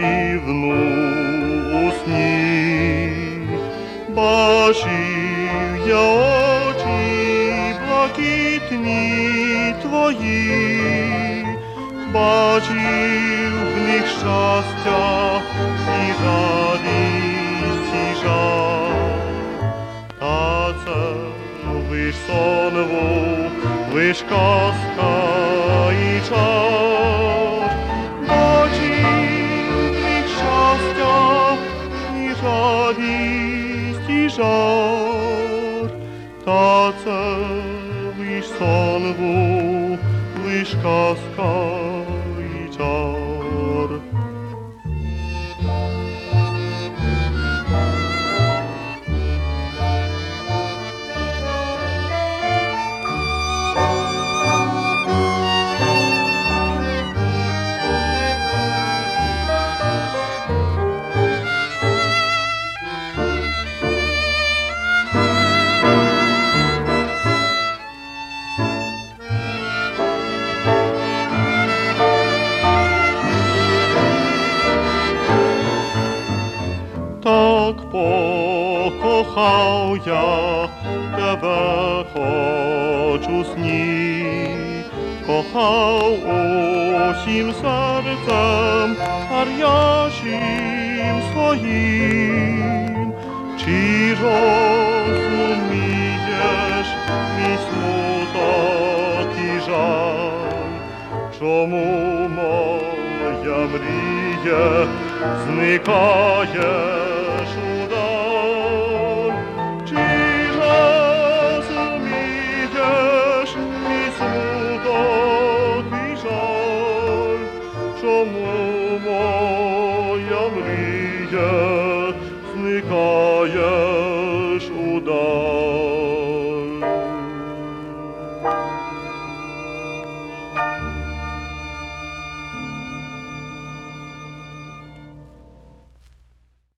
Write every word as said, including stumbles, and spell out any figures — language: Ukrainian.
чарівну у сні. Бачив я очі блакитні твої, бачив в них щастя і радість, і жаль. Та це лиш сон був, лиш казка і чар. Бачив в них щастя і радість, і жар. Та це лиш сон був, лиш казка і чар. Так покохав я тебе хоч у сні, кохав усім серцем гарячим своїм. Чи розумієш мій смуток і жаль, чому моя мрія зникає? Чому моя мрія зникає?